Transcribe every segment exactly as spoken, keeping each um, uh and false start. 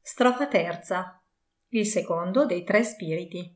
Strofa terza. Il secondo dei tre spiriti.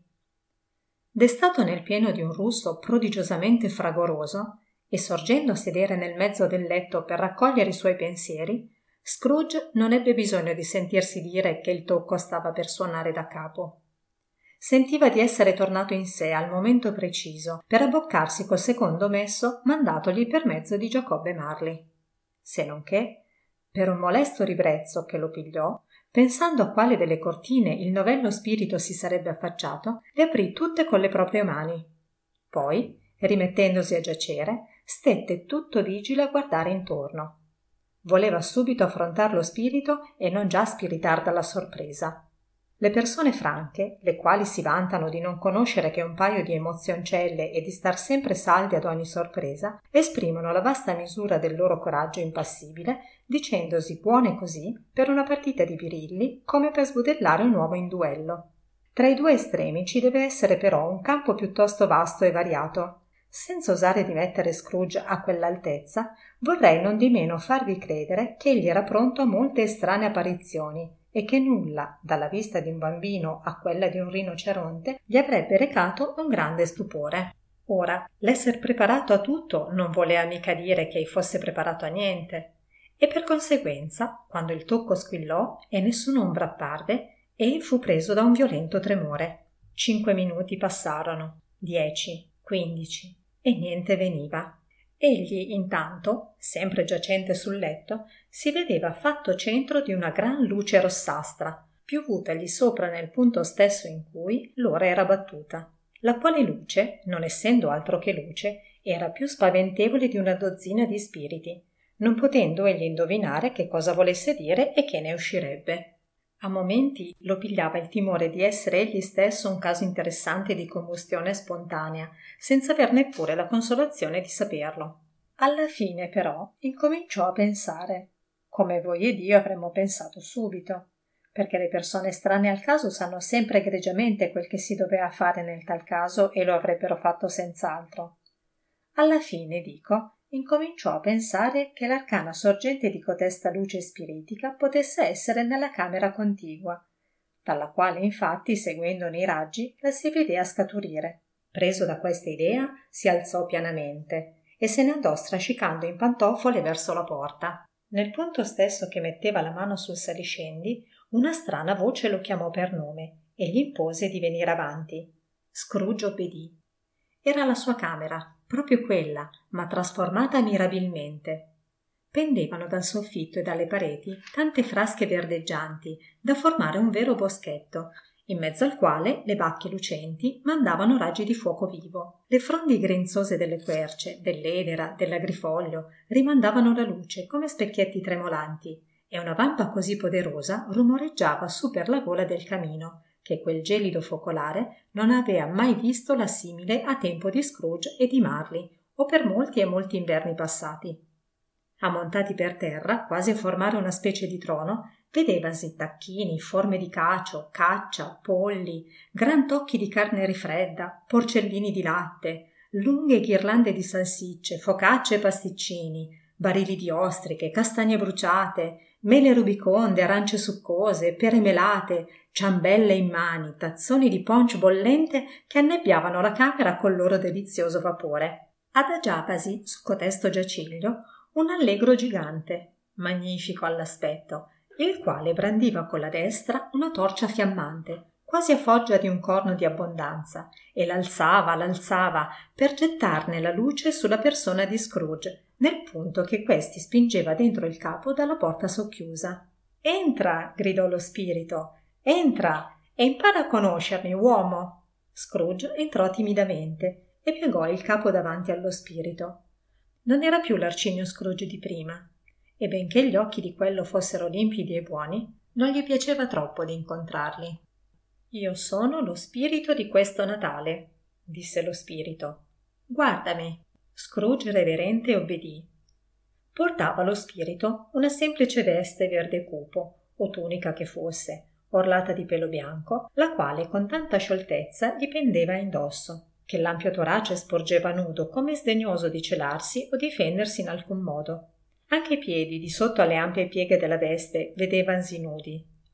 Destato nel pieno di un russo prodigiosamente fragoroso e sorgendo a sedere nel mezzo del letto per raccogliere i suoi pensieri, Scrooge non ebbe bisogno di sentirsi dire che il tocco stava per suonare da capo. Sentiva di essere tornato in sé al momento preciso per abboccarsi col secondo messo mandatogli per mezzo di Giacobbe Marley. Se non che, per un molesto ribrezzo che lo pigliò, pensando a quale delle cortine il novello spirito si sarebbe affacciato, le aprì tutte con le proprie mani. Poi, rimettendosi a giacere, stette tutto vigile a guardare intorno. Voleva subito affrontar lo spirito e non già spiritar dalla sorpresa. Le persone franche, le quali si vantano di non conoscere che un paio di emozioncelle e di star sempre saldi ad ogni sorpresa, esprimono la vasta misura del loro coraggio impassibile, dicendosi buone così per una partita di birilli come per sbudellare un uomo in duello. Tra i due estremi ci deve essere però un campo piuttosto vasto e variato. Senza osare di mettere Scrooge a quell'altezza, vorrei non di meno farvi credere che egli era pronto a molte estranee apparizioni e che nulla, dalla vista di un bambino a quella di un rinoceronte, gli avrebbe recato un grande stupore. Ora, l'esser preparato a tutto non voleva mica dire che egli fosse preparato a niente, e per conseguenza, quando il tocco squillò e nessun'ombra apparve, egli fu preso da un violento tremore. Cinque minuti passarono, dieci, quindici, e niente veniva. Egli, intanto, sempre giacente sul letto, si vedeva fatto centro di una gran luce rossastra, piovutagli sopra nel punto stesso in cui l'ora era battuta, la quale luce, non essendo altro che luce, era più spaventevole di una dozzina di spiriti, non potendo egli indovinare che cosa volesse dire e che ne uscirebbe. A momenti lo pigliava il timore di essere egli stesso un caso interessante di combustione spontanea, senza aver neppure la consolazione di saperlo. Alla fine, però, incominciò a pensare, come voi ed io avremmo pensato subito, perché le persone estranee al caso sanno sempre egregiamente quel che si doveva fare nel tal caso e lo avrebbero fatto senz'altro. Alla fine, dico, incominciò a pensare che l'arcana sorgente di cotesta luce spiritica potesse essere nella camera contigua, dalla quale infatti, seguendone i raggi, la si vedea scaturire. Preso da questa idea, si alzò pianamente e se ne andò strascicando in pantofole verso la porta. Nel punto stesso che metteva la mano sul saliscendi, una strana voce lo chiamò per nome e gli impose di venire avanti. Scrooge obbedì. Era la sua camera, proprio quella, ma trasformata mirabilmente. Pendevano dal soffitto e dalle pareti tante frasche verdeggianti da formare un vero boschetto, in mezzo al quale le bacche lucenti mandavano raggi di fuoco vivo. Le frondi grinzose delle querce, dell'edera, dell'agrifoglio rimandavano la luce come specchietti tremolanti e una vampa così poderosa rumoreggiava su per la gola del camino che quel gelido focolare non aveva mai visto la simile a tempo di Scrooge e di Marley o per molti e molti inverni passati. Ammontati per terra, quasi a formare una specie di trono, vedevasi tacchini, forme di cacio, caccia, polli, gran tocchi di carne rifredda, porcellini di latte, lunghe ghirlande di salsicce, focacce e pasticcini, barili di ostriche, castagne bruciate, mele rubiconde, arance succose, pere melate, ciambelle in mani, tazzoni di punch bollente che annebbiavano la camera col loro delizioso vapore. Adagiavasi su cotesto giaciglio un allegro gigante, magnifico all'aspetto, il quale brandiva con la destra una torcia fiammante, quasi a foggia di un corno di abbondanza, e l'alzava, l'alzava, per gettarne la luce sulla persona di Scrooge, nel punto che questi spingeva dentro il capo dalla porta socchiusa. «Entra!» gridò lo spirito. «Entra! E impara a conoscermi, uomo!» Scrooge entrò timidamente e piegò il capo davanti allo spirito. Non era più l'arcigno Scrooge di prima, e benché gli occhi di quello fossero limpidi e buoni, non gli piaceva troppo di incontrarli. «Io sono lo spirito di questo Natale», disse lo spirito. «Guardami». Scrooge reverente obbedì. Portava lo spirito una semplice veste verde cupo, o tunica che fosse, orlata di pelo bianco, la quale con tanta scioltezza gli pendeva indosso, che l'ampio torace sporgeva nudo come sdegnoso di celarsi o difendersi in alcun modo. Anche i piedi, di sotto alle ampie pieghe della veste, vedevansi nudi,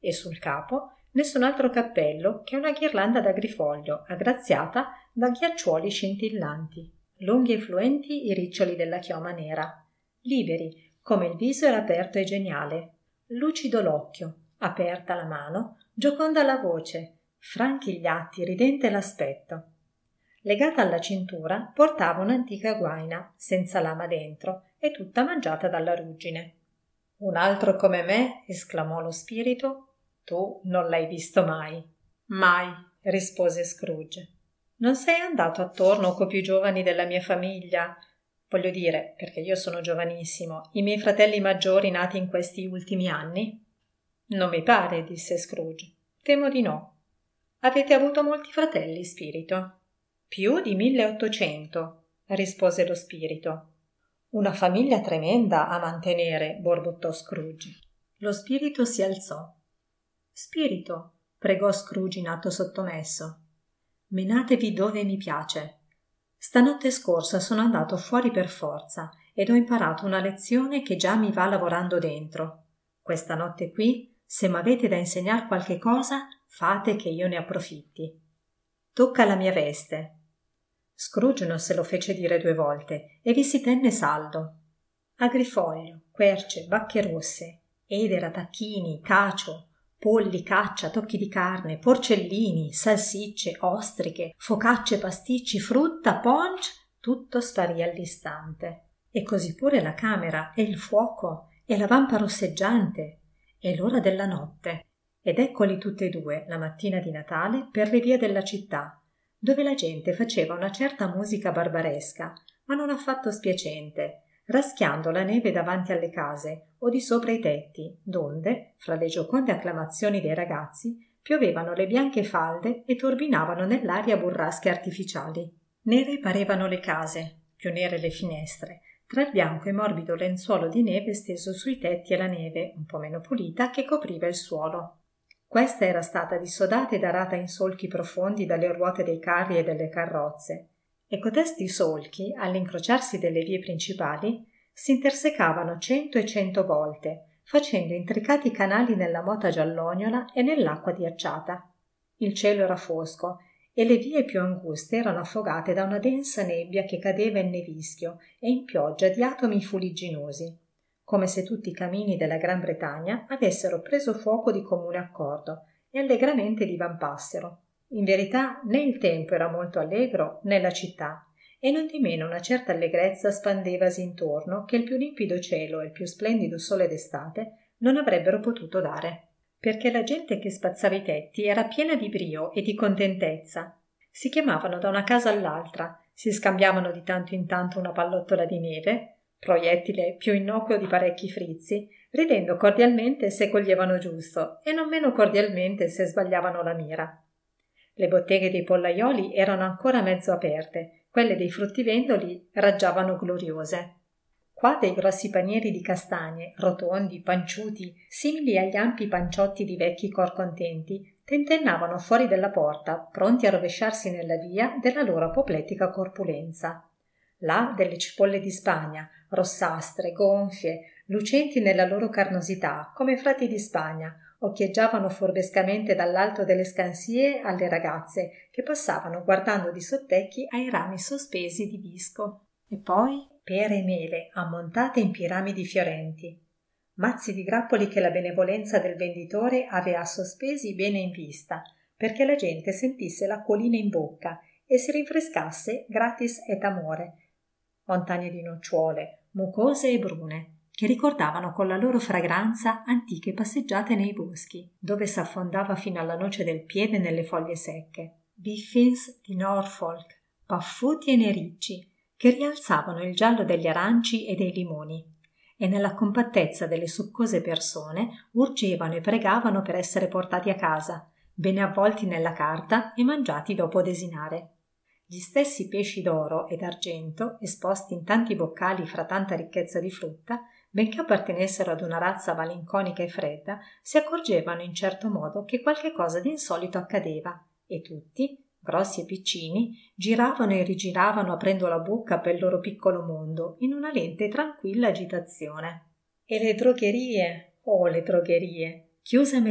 e sul capo nessun altro cappello che una ghirlanda d'agrifoglio aggraziata da ghiacciuoli scintillanti, lunghi e fluenti i riccioli della chioma nera, liberi come il viso era aperto e geniale, lucido l'occhio, aperta la mano, gioconda la voce, franchi gli atti, ridente l'aspetto. Legata alla cintura portava un'antica guaina, senza lama dentro e tutta mangiata dalla ruggine. «Un altro come me?» esclamò lo spirito. «Tu non l'hai visto mai». «Mai», rispose Scrooge. «Non sei andato attorno coi più giovani della mia famiglia? Voglio dire, perché io sono giovanissimo, i miei fratelli maggiori nati in questi ultimi anni?» «Non mi pare», disse Scrooge. «Temo di no». «Avete avuto molti fratelli, spirito?» «Più di milleottocento», rispose lo spirito. «Una famiglia tremenda a mantenere», borbottò Scrooge. Lo spirito si alzò. «Spirito», pregò Scrooge in atto sottomesso, «menatevi dove mi piace. Stanotte scorsa sono andato fuori per forza ed ho imparato una lezione che già mi va lavorando dentro. Questa notte qui, se m'avete da insegnar qualche cosa, fate che io ne approfitti. Tocca la mia veste». Scrooge non se lo fece dire due volte e vi si tenne saldo. Agrifoglio, querce, bacche rosse, edera, tacchini, cacio, polli, caccia, tocchi di carne, porcellini, salsicce, ostriche, focacce, pasticci, frutta, punch, tutto sparì all'istante. E così pure la camera, e il fuoco, e la vampa rosseggiante, e l'ora della notte. Ed eccoli tutti e due, la mattina di Natale, per le vie della città, dove la gente faceva una certa musica barbaresca, ma non affatto spiacente, raschiando la neve davanti alle case o di sopra i tetti, donde, fra le gioconde acclamazioni dei ragazzi, piovevano le bianche falde e turbinavano nell'aria burrasche artificiali. Nere parevano le case, più nere le finestre, tra il bianco e morbido lenzuolo di neve steso sui tetti e la neve, un po' meno pulita, che copriva il suolo. Questa era stata dissodata ed arata in solchi profondi dalle ruote dei carri e delle carrozze, e cotesti solchi, all'incrociarsi delle vie principali, si intersecavano cento e cento volte, facendo intricati canali nella mota giallognola e nell'acqua ghiacciata. Il cielo era fosco e le vie più anguste erano affogate da una densa nebbia che cadeva in nevischio e in pioggia di atomi fuligginosi, come se tutti i camini della Gran Bretagna avessero preso fuoco di comune accordo e allegramente divampassero. In verità né il tempo era molto allegro né la città, e nondimeno una certa allegrezza spandevasi intorno che il più limpido cielo e il più splendido sole d'estate non avrebbero potuto dare, perché la gente che spazzava i tetti era piena di brio e di contentezza. Si chiamavano da una casa all'altra, si scambiavano di tanto in tanto una pallottola di neve, proiettile più innocuo di parecchi frizzi, ridendo cordialmente se coglievano giusto e non meno cordialmente se sbagliavano la mira. Le botteghe dei pollaioli erano ancora mezzo aperte, quelle dei fruttivendoli raggiavano gloriose. Qua dei grossi panieri di castagne, rotondi, panciuti, simili agli ampi panciotti di vecchi cor contenti, tentennavano fuori della porta, pronti a rovesciarsi nella via della loro apoplettica corpulenza. Là delle cipolle di Spagna, rossastre, gonfie, lucenti nella loro carnosità, come frati di Spagna, occhieggiavano furbescamente dall'alto delle scansie alle ragazze che passavano guardando di sottecchi ai rami sospesi di visco. E poi pere e mele ammontate in piramidi fiorenti, mazzi di grappoli che la benevolenza del venditore avea sospesi bene in vista, perché la gente sentisse l'acquolina in bocca e si rinfrescasse gratis et amore. Montagne di nocciuole, mucose e brune, che ricordavano con la loro fragranza antiche passeggiate nei boschi, dove s'affondava fino alla noce del piede nelle foglie secche, biffins di Norfolk, paffuti e nericci, che rialzavano il giallo degli aranci e dei limoni, e nella compattezza delle succose persone urgevano e pregavano per essere portati a casa, bene avvolti nella carta e mangiati dopo desinare. Gli stessi pesci d'oro e d'argento, esposti in tanti boccali fra tanta ricchezza di frutta, benché appartenessero ad una razza malinconica e fredda, si accorgevano in certo modo che qualche cosa di insolito accadeva, e tutti, grossi e piccini, giravano e rigiravano aprendo la bocca per il loro piccolo mondo, in una lente e tranquilla agitazione. E le drogherie, oh le drogherie, chiuse a metà,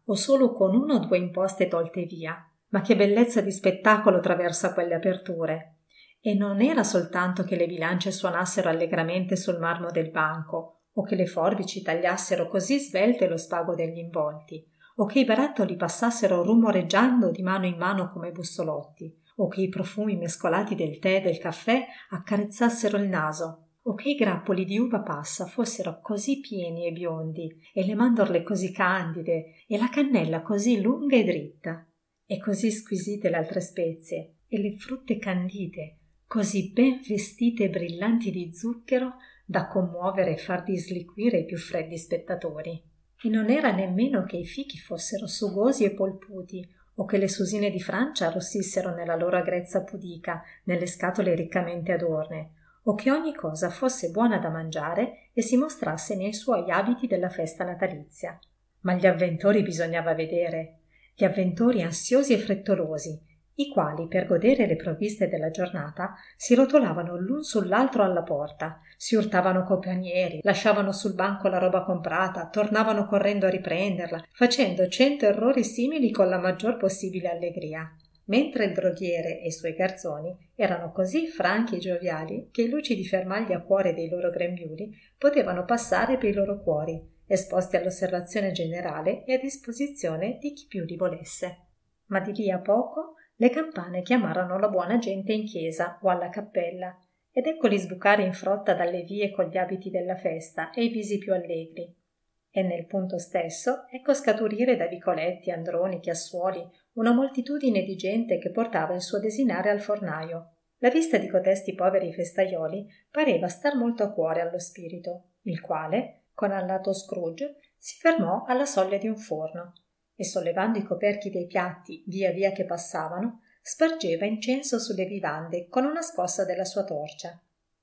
o solo con una o due imposte tolte via. Ma che bellezza di spettacolo traverso quelle aperture! E non era soltanto che le bilance suonassero allegramente sul marmo del banco, o che le forbici tagliassero così svelte lo spago degli involti, o che i barattoli passassero rumoreggiando di mano in mano come bussolotti, o che i profumi mescolati del tè e del caffè accarezzassero il naso, o che i grappoli di uva passa fossero così pieni e biondi, e le mandorle così candide, e la cannella così lunga e dritta, e così squisite le altre spezie, e le frutte candite, così ben vestite e brillanti di zucchero da commuovere e far disliquire i più freddi spettatori. E non era nemmeno che i fichi fossero sugosi e polputi, o che le susine di Francia arrossissero nella loro agrezza pudica nelle scatole riccamente adorne, o che ogni cosa fosse buona da mangiare e si mostrasse nei suoi abiti della festa natalizia. Ma gli avventori bisognava vedere, gli avventori ansiosi e frettolosi, i quali, per godere le provviste della giornata, si rotolavano l'un sull'altro alla porta, si urtavano coi panieri, lasciavano sul banco la roba comprata, tornavano correndo a riprenderla, facendo cento errori simili con la maggior possibile allegria, mentre il droghiere e i suoi garzoni erano così franchi e gioviali che i lucidi fermagli a cuore dei loro grembiuli potevano passare per i loro cuori, esposti all'osservazione generale e a disposizione di chi più li volesse. Ma di lì a poco le campane chiamarono la buona gente in chiesa o alla cappella, ed eccoli sbucare in frotta dalle vie con gli abiti della festa e i visi più allegri. E nel punto stesso ecco scaturire da vicoletti, androni, chiassuoli, una moltitudine di gente che portava il suo desinare al fornaio. La vista di cotesti poveri festaioli pareva star molto a cuore allo spirito, il quale, con allato Scrooge, si fermò alla soglia di un forno e, sollevando i coperchi dei piatti via via che passavano, spargeva incenso sulle vivande con una scossa della sua torcia.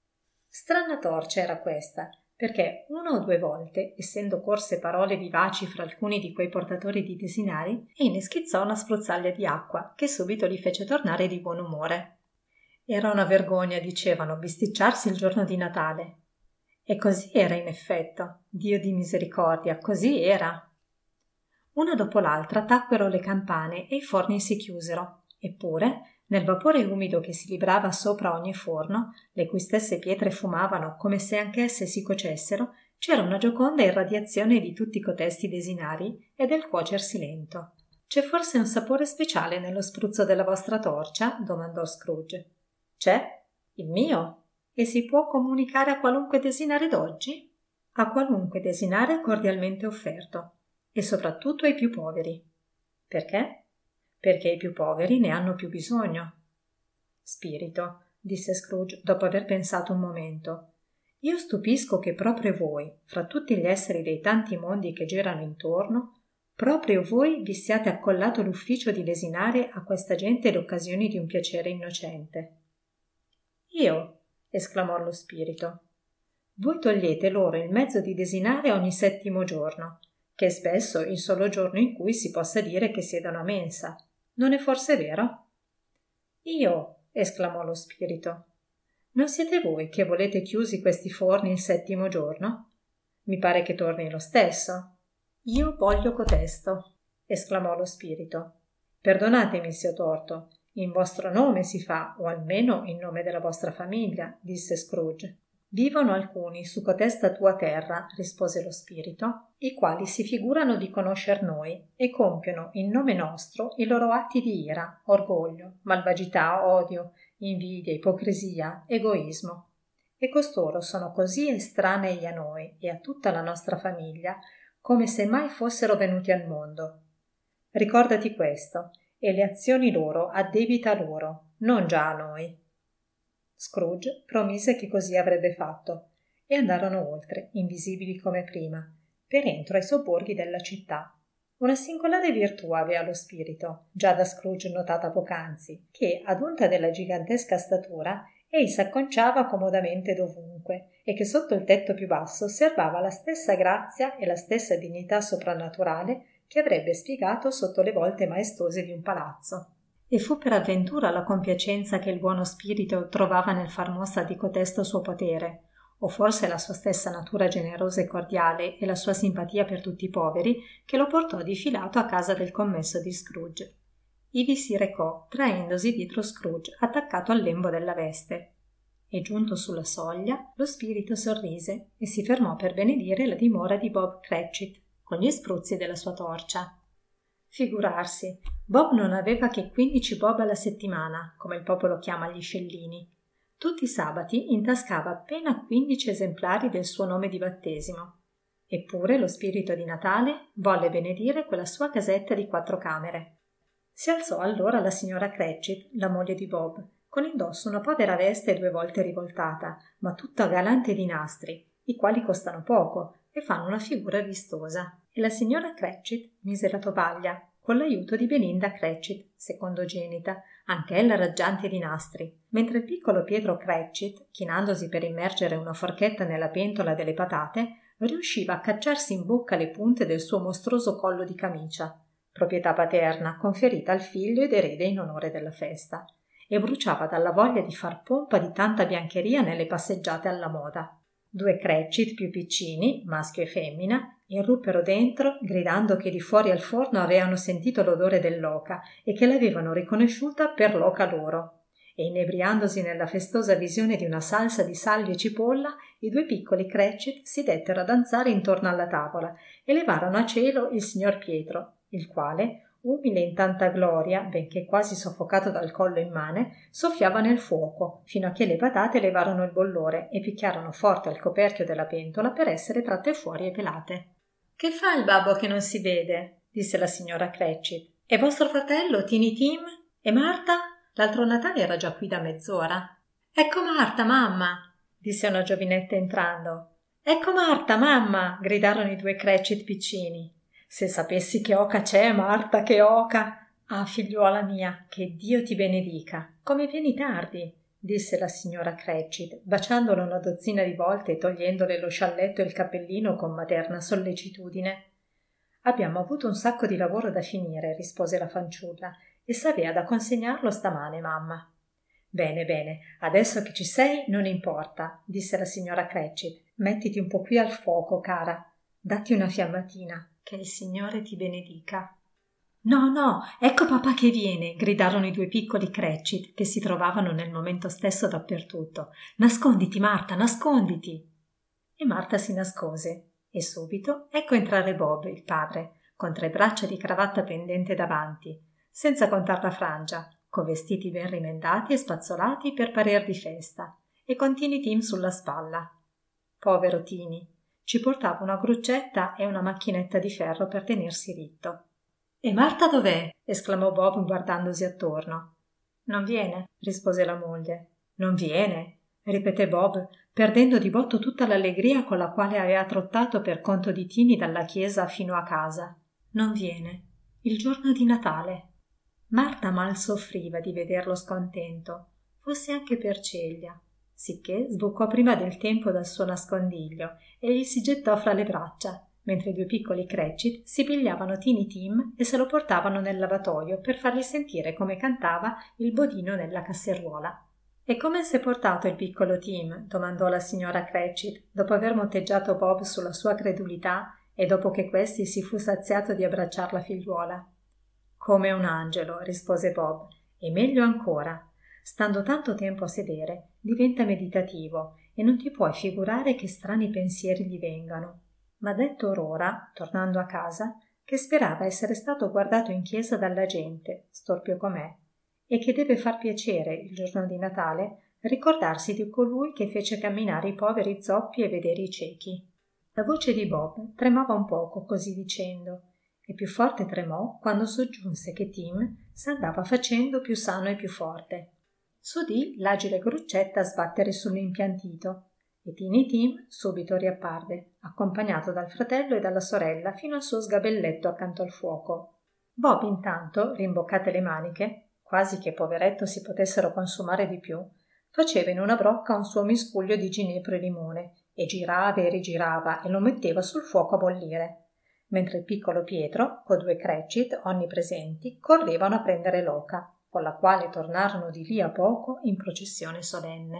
Strana torcia era questa, perché una o due volte, essendo corse parole vivaci fra alcuni di quei portatori di desinari, egli schizzò una spruzzaglia di acqua che subito li fece tornare di buon umore. Era una vergogna, dicevano, bisticciarsi il giorno di Natale. E così era in effetto, Dio di misericordia, così era. Una dopo l'altra tacquero le campane e i forni si chiusero, eppure, nel vapore umido che si librava sopra ogni forno, le cui stesse pietre fumavano come se anch'esse si cocessero, c'era una gioconda irradiazione di tutti cotesti desinari e del cuocersi lento. «C'è forse un sapore speciale nello spruzzo della vostra torcia?» domandò Scrooge. «C'è? Il mio? E si può comunicare a qualunque desinare d'oggi?» «A qualunque desinare cordialmente offerto. E soprattutto ai più poveri». «Perché?» «Perché i più poveri ne hanno più bisogno». «Spirito», disse Scrooge dopo aver pensato un momento, «io stupisco che proprio voi, fra tutti gli esseri dei tanti mondi che girano intorno, proprio voi vi siate accollato l'ufficio di lesinare a questa gente le occasioni di un piacere innocente». «Io?» esclamò lo spirito. «Voi togliete loro il mezzo di desinare ogni settimo giorno, che è spesso il solo giorno in cui si possa dire che siedono a mensa. Non è forse vero?» «Io?» esclamò lo spirito. «Non siete voi che volete chiusi questi forni il settimo giorno? Mi pare che torni lo stesso». «Io voglio cotesto», esclamò lo spirito. «Perdonatemi se ho torto, in vostro nome si fa, o almeno in nome della vostra famiglia», disse Scrooge. «Vivono alcuni su cotesta tua terra», rispose lo spirito, «i quali si figurano di conoscer noi e compiono in nome nostro i loro atti di ira, orgoglio, malvagità, odio, invidia, ipocrisia, egoismo. E costoro sono così estranei a noi e a tutta la nostra famiglia come se mai fossero venuti al mondo. Ricordati questo, e le azioni loro addebita loro, non già a noi». Scrooge promise che così avrebbe fatto, e andarono oltre, invisibili come prima, per entro ai sobborghi della città. Una singolare virtù aveva lo spirito, già da Scrooge notata poc'anzi, che, ad unta della gigantesca statura, ei s'acconciava comodamente dovunque, e che sotto il tetto più basso serbava la stessa grazia e la stessa dignità soprannaturale che avrebbe spiegato sotto le volte maestose di un palazzo. E fu per avventura la compiacenza che il buono spirito trovava nel far mostra di cotesto suo potere, o forse la sua stessa natura generosa e cordiale e la sua simpatia per tutti i poveri, che lo portò difilato a casa del commesso di Scrooge. Ivi si recò, traendosi dietro Scrooge, attaccato al lembo della veste. E giunto sulla soglia, lo spirito sorrise e si fermò per benedire la dimora di Bob Cratchit, con gli spruzzi della sua torcia. Figurarsi, Bob non aveva che quindici bob alla settimana, come il popolo chiama gli scellini. Tutti i sabati intascava appena quindici esemplari del suo nome di battesimo. Eppure lo spirito di Natale volle benedire quella sua casetta di quattro camere. Si alzò allora la signora Cratchit, la moglie di Bob, con indosso una povera veste due volte rivoltata, ma tutta galante di nastri, i quali costano poco e fanno una figura vistosa. E la signora Cratchit mise la tovaglia, con l'aiuto di Belinda Cratchit, secondogenita, anch'ella raggiante di nastri, mentre il piccolo Pietro Cratchit, chinandosi per immergere una forchetta nella pentola delle patate, riusciva a cacciarsi in bocca le punte del suo mostruoso collo di camicia, proprietà paterna conferita al figlio ed erede in onore della festa, e bruciava dalla voglia di far pompa di tanta biancheria nelle passeggiate alla moda. Due Cratchit più piccini, maschio e femmina, irruppero dentro gridando che di fuori al forno avevano sentito l'odore dell'oca e che l'avevano riconosciuta per l'oca loro. E inebriandosi nella festosa visione di una salsa di salvia e cipolla, i due piccoli Cratchit si dettero a danzare intorno alla tavola e levarono a cielo il signor Pietro, il quale, umile in tanta gloria, benché quasi soffocato dal collo immane, soffiava nel fuoco, fino a che le patate levarono il bollore e picchiarono forte al coperchio della pentola per essere tratte fuori e pelate. «Che fa il babbo che non si vede?» disse la signora Cratchit. «E vostro fratello, Tiny Tim? E Marta? L'altro Natale era già qui da mezz'ora». «Ecco Marta, mamma!» disse una giovinetta entrando. «Ecco Marta, mamma!» gridarono i due Cratchit piccini. «Se sapessi che oca c'è, Marta, che oca!» «Ah, figliuola mia, che Dio ti benedica! Come vieni tardi!» disse la signora Cratchit, baciandola una dozzina di volte e togliendole lo scialletto e il cappellino con materna sollecitudine. «Abbiamo avuto un sacco di lavoro da finire», rispose la fanciulla, «e s'avea da consegnarlo stamane, mamma». «Bene, bene, adesso che ci sei non importa», disse la signora Cratchit. «Mettiti un po' qui al fuoco, cara. Datti una fiammatina. Che il Signore ti benedica». «No, no, ecco papà che viene!» gridarono i due piccoli Cratchit, che si trovavano nel momento stesso dappertutto. «Nasconditi, Marta, nasconditi!» E Marta si nascose, e subito ecco entrare Bob, il padre, con tre braccia di cravatta pendente davanti, senza contar la frangia, con vestiti ben rimendati e spazzolati per parer di festa, e con Tiny Tim sulla spalla. Povero Tiny! Ci portava una gruccetta e una macchinetta di ferro per tenersi ritto. «E Marta dov'è?» esclamò Bob guardandosi attorno. «Non viene», rispose la moglie. «Non viene?» ripeté Bob, perdendo di botto tutta l'allegria con la quale aveva trottato per conto di Tiny dalla chiesa fino a casa. «Non viene. Il giorno di Natale». Marta mal soffriva di vederlo scontento, fosse anche per ceglia, sicché sbucò prima del tempo dal suo nascondiglio e gli si gettò fra le braccia, mentre i due piccoli Cratchit si pigliavano Tiny Tim e se lo portavano nel lavatoio per fargli sentire come cantava il bodino nella casseruola. «E come s'è portato il piccolo Tim?» domandò la signora Cratchit, dopo aver motteggiato Bob sulla sua credulità e dopo che questi si fu saziato di abbracciar la figliuola. «Come un angelo», rispose Bob, «e meglio ancora. Stando tanto tempo a sedere, diventa meditativo e non ti puoi figurare che strani pensieri gli vengano». Ma detto or ora, tornando a casa, che sperava essere stato guardato in chiesa dalla gente, storpio com'è, e che deve far piacere, il giorno di Natale, ricordarsi di colui che fece camminare i poveri zoppi e vedere i ciechi. La voce di Bob tremava un poco così dicendo, e più forte tremò quando soggiunse che Tim s'andava facendo più sano e più forte. S'udì l'agile gruccetta sbattere sull'impiantito, e Tiny Tim subito riapparve, accompagnato dal fratello e dalla sorella fino al suo sgabelletto accanto al fuoco. Bob intanto, rimboccate le maniche, quasi che poveretto si potessero consumare di più, faceva in una brocca un suo miscuglio di ginepro e limone, e girava e rigirava e lo metteva sul fuoco a bollire, mentre il piccolo Pietro, co due Cratchit onnipresenti, correvano a prendere l'oca, con la quale tornarono di lì a poco in processione solenne.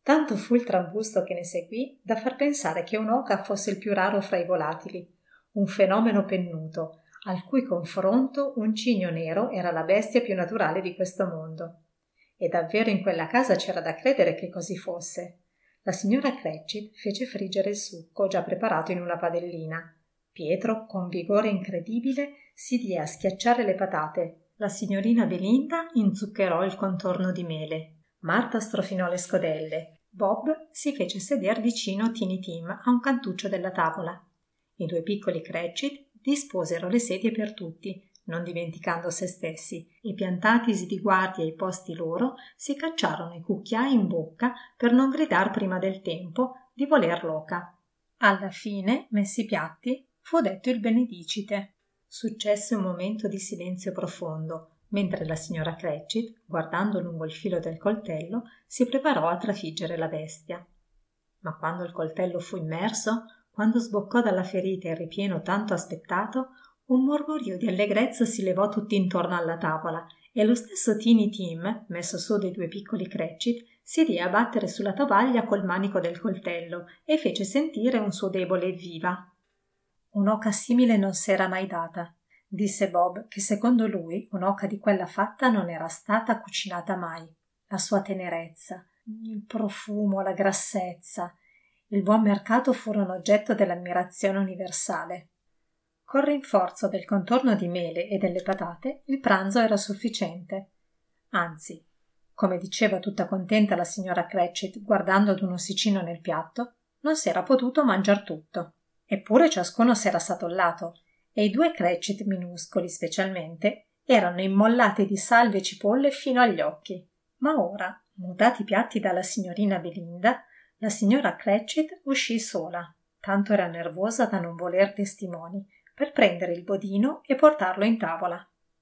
Tanto fu il trambusto che ne seguì da far pensare che un'oca fosse il più raro fra i volatili, un fenomeno pennuto, al cui confronto un cigno nero era la bestia più naturale di questo mondo. E davvero in quella casa c'era da credere che così fosse. La signora Cratchit fece friggere il succo già preparato in una padellina. Pietro, con vigore incredibile, si diè a schiacciare le patate. La signorina Belinda inzuccherò il contorno di mele. Marta strofinò le scodelle. Bob si fece seder vicino Tiny Tim a un cantuccio della tavola. I due piccoli Cratchit disposero le sedie per tutti, non dimenticando se stessi, e piantatisi di guardia ai posti loro, si cacciarono i cucchiai in bocca per non gridar prima del tempo di voler l'oca. Alla fine, messi i piatti, fu detto il benedicite. Successe un momento di silenzio profondo, mentre la signora Cratchit, guardando lungo il filo del coltello, si preparò a trafiggere la bestia. Ma quando il coltello fu immerso, quando sboccò dalla ferita il ripieno tanto aspettato, un mormorio di allegrezza si levò tutt'intorno alla tavola e lo stesso Tiny Tim, messo su dei due piccoli Cratchit, si diè a battere sulla tovaglia col manico del coltello e fece sentire un suo debole evviva. Un'oca simile non s'era mai data, disse Bob, che secondo lui un'oca di quella fatta non era stata cucinata mai. La sua tenerezza, il profumo, la grassezza, il buon mercato furono oggetto dell'ammirazione universale. Col rinforzo del contorno di mele e delle patate il pranzo era sufficiente. Anzi, come diceva tutta contenta la signora Cratchit guardando ad un ossicino nel piatto, non s'era potuto mangiar tutto. Eppure ciascuno s'era satollato e i due Cratchit minuscoli specialmente erano immollati di salvie e cipolle fino agli occhi. Ma ora, mutati i piatti dalla signorina Belinda, la signora Cratchit uscì sola, tanto era nervosa da non voler testimoni, per prendere il bodino e portarlo in tavola.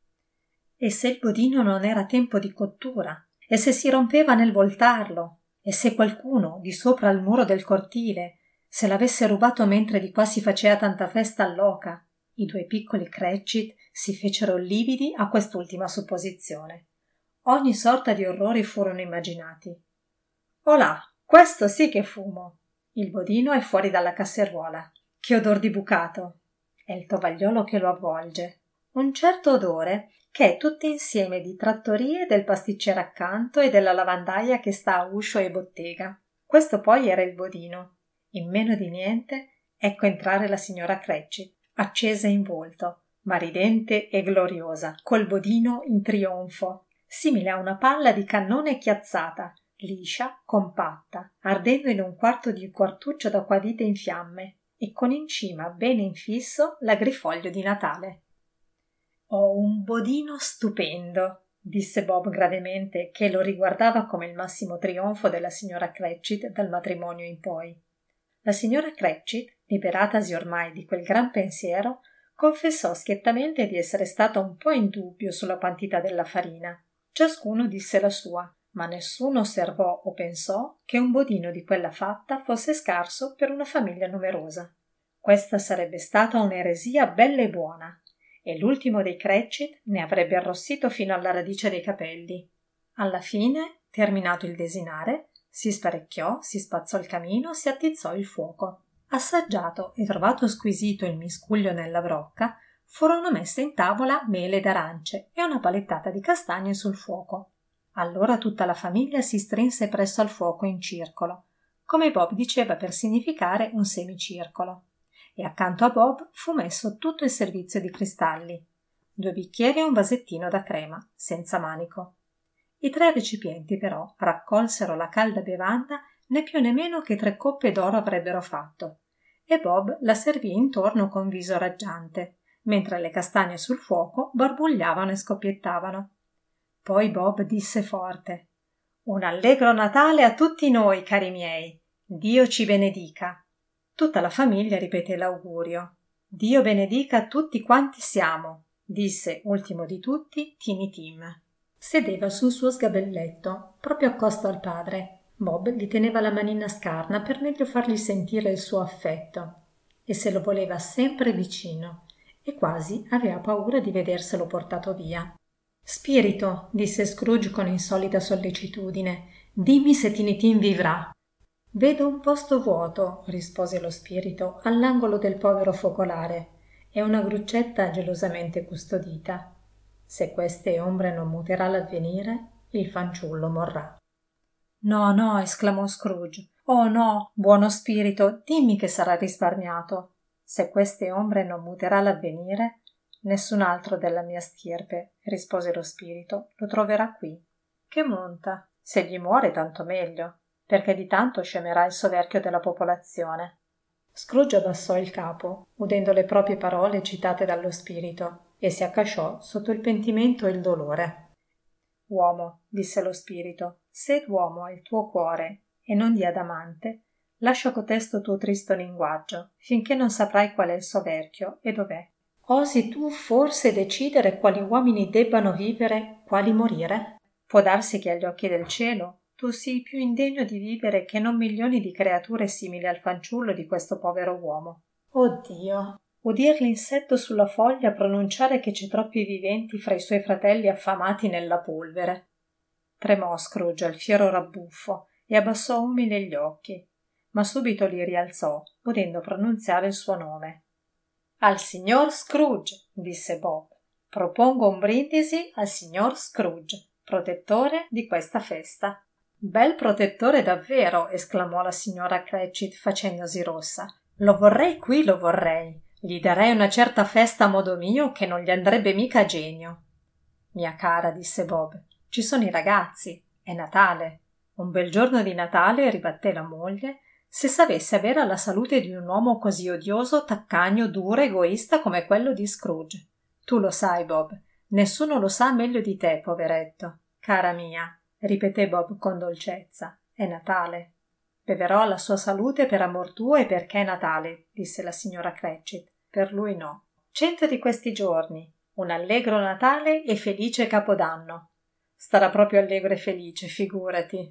E se il bodino non era tempo di cottura? E se si rompeva nel voltarlo? E se qualcuno, di sopra al muro del cortile, se l'avesse rubato mentre di qua si faceva tanta festa all'oca? I due piccoli Cratchit si fecero lividi a quest'ultima supposizione. Ogni sorta di orrori furono immaginati. Olà, questo sì che fumo! Il bodino è fuori dalla casseruola. Che odor di bucato! È il tovagliolo che lo avvolge. Un certo odore che è tutto insieme di trattorie del pasticcere accanto e della lavandaia che sta a uscio e bottega. Questo poi era il bodino. In meno di niente, ecco entrare la signora Cratchit, accesa in volto, ma ridente e gloriosa, col bodino in trionfo, simile a una palla di cannone chiazzata, liscia, compatta, ardendo in un quarto di quartuccio d'acquavite in fiamme, e con in cima bene infisso l'agrifoglio di Natale. «Ho un bodino stupendo», disse Bob gravemente, che lo riguardava come il massimo trionfo della signora Cratchit dal matrimonio in poi. La signora Cratchit, liberatasi ormai di quel gran pensiero, confessò schiettamente di essere stata un po' in dubbio sulla quantità della farina. Ciascuno disse la sua, ma nessuno osservò o pensò che un bodino di quella fatta fosse scarso per una famiglia numerosa. Questa sarebbe stata un'eresia bella e buona, e l'ultimo dei Cratchit ne avrebbe arrossito fino alla radice dei capelli. Alla fine, terminato il desinare, si sparecchiò, si spazzò il camino, si attizzò il fuoco. Assaggiato e trovato squisito il miscuglio nella brocca, furono messe in tavola mele d'arance e una palettata di castagne sul fuoco. Allora tutta la famiglia si strinse presso al fuoco in circolo, come Bob diceva per significare un semicircolo, e accanto a Bob fu messo tutto il servizio di cristalli, due bicchieri e un vasettino da crema, senza manico. I tre recipienti però raccolsero la calda bevanda né più né meno che tre coppe d'oro avrebbero fatto, e Bob la servì intorno con viso raggiante, mentre le castagne sul fuoco barbugliavano e scoppiettavano. Poi Bob disse forte: «Un allegro Natale a tutti noi, cari miei! Dio ci benedica!» Tutta la famiglia ripeté l'augurio. «Dio benedica tutti quanti siamo», disse, ultimo di tutti, Tiny Tim. Sedeva sul suo sgabelletto, proprio accosto al padre. Bob gli teneva la manina scarna per meglio fargli sentire il suo affetto, e se lo voleva sempre vicino, e quasi aveva paura di vederselo portato via. «Spirito», disse Scrooge con insolita sollecitudine, «dimmi se Tiny Tim vivrà». Vedo un posto vuoto, rispose lo spirito, all'angolo del povero focolare, e una gruccetta gelosamente custodita. Se queste ombre non muterà l'avvenire, il fanciullo morrà. No, no, esclamò Scrooge. Oh no, buono spirito, dimmi che sarà risparmiato. Se queste ombre non muterà l'avvenire, nessun altro della mia stirpe, rispose lo spirito, lo troverà qui. Che monta? Se gli muore tanto meglio, perché di tanto scemerà il soverchio della popolazione. Scrooge abbassò il capo, udendo le proprie parole citate dallo spirito, e si accasciò sotto il pentimento e il dolore. Uomo, disse lo spirito, se l'uomo ha il tuo cuore e non di adamante, lascia cotesto tuo tristo linguaggio, finché non saprai qual è il soverchio e dov'è. Osi tu forse decidere quali uomini debbano vivere, quali morire? Può darsi che agli occhi del cielo tu sii più indegno di vivere che non milioni di creature simili al fanciullo di questo povero uomo. Oh Dio! Udir l'insetto sulla foglia pronunciare che c'è troppi viventi fra i suoi fratelli affamati nella polvere. Tremò Scrooge al fiero rabbuffo e abbassò umile gli occhi, ma subito li rialzò, udendo pronunziare il suo nome. Al signor Scrooge, disse Bob. Propongo un brindisi al signor Scrooge, protettore di questa festa. Bel protettore davvero, esclamò la signora Cratchit facendosi rossa. Lo vorrei qui, lo vorrei. Gli darei una certa festa a modo mio che non gli andrebbe mica a genio. Mia cara, disse Bob, ci sono i ragazzi, è Natale. Un bel giorno di Natale, ribatté la moglie, se sapesse avere la salute di un uomo così odioso, taccagno, duro, egoista come quello di Scrooge. Tu lo sai, Bob, nessuno lo sa meglio di te, poveretto. Cara mia, ripeté Bob con dolcezza, è Natale. Beverò alla sua salute per amor tuo e perché è Natale, disse la signora Cratchit. Per lui no. Cento di questi giorni, un allegro Natale e felice Capodanno. Starà proprio allegro e felice, figurati.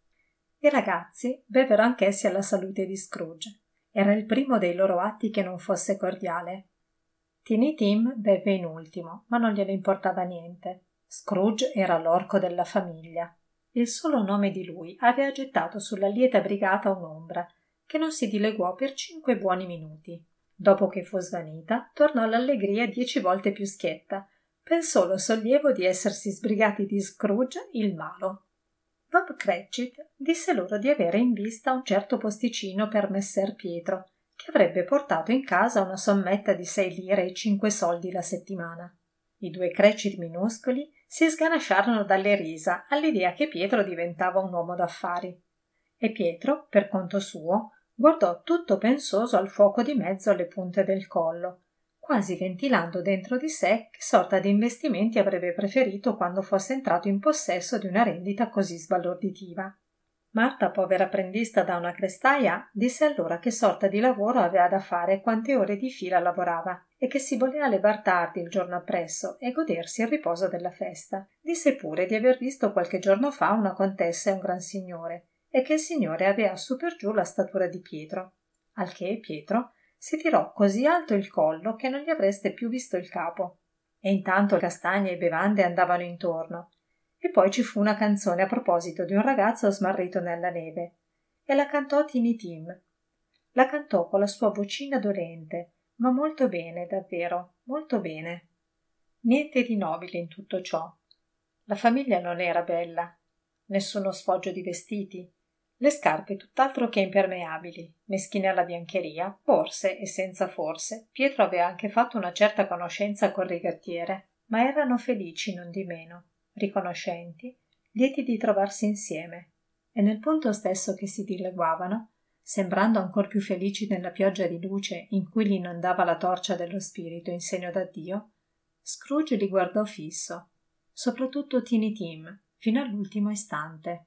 I ragazzi bevero anch'essi alla salute di Scrooge. Era il primo dei loro atti che non fosse cordiale. Tiny Tim beve in ultimo, ma non gliene importava niente. Scrooge era l'orco della famiglia. Il solo nome di lui aveva gettato sulla lieta brigata un'ombra, che non si dileguò per cinque buoni minuti. Dopo che fu svanita, tornò l'allegria dieci volte più schietta, per solo sollievo di essersi sbrigati di Scrooge il malo. Bob Cratchit disse loro di avere in vista un certo posticino per messer Pietro, che avrebbe portato in casa una sommetta di sei lire e cinque soldi la settimana. I due Cratchit minuscoli si sganasciarono dalle risa all'idea che Pietro diventava un uomo d'affari. E Pietro, per conto suo, guardò tutto pensoso al fuoco di mezzo alle punte del collo, quasi ventilando dentro di sé che sorta di investimenti avrebbe preferito quando fosse entrato in possesso di una rendita così sbalorditiva. Marta, povera apprendista da una crestaia, disse allora che sorta di lavoro aveva da fare e quante ore di fila lavorava, e che si voleva levar tardi il giorno appresso e godersi il riposo della festa. Disse pure di aver visto qualche giorno fa una contessa e un gran signore, e che il signore aveva su per giù la statura di Pietro. Al che Pietro si tirò così alto il collo che non gli avreste più visto il capo. E intanto castagne e bevande andavano intorno. E poi ci fu una canzone a proposito di un ragazzo smarrito nella neve, e la cantò Tiny Tim. La cantò con la sua vocina dolente, ma molto bene, davvero, molto bene. Niente di nobile in tutto ciò. La famiglia non era bella, nessuno sfoggio di vestiti, le scarpe tutt'altro che impermeabili, meschine alla biancheria, forse, e senza forse, Pietro aveva anche fatto una certa conoscenza col rigattiere, ma erano felici non di meno, riconoscenti, lieti di trovarsi insieme, e nel punto stesso che si dileguavano, sembrando ancor più felici nella pioggia di luce in cui li inondava la torcia dello spirito in segno d'addio, Scrooge li guardò fisso, soprattutto Tiny Tim, fino all'ultimo istante.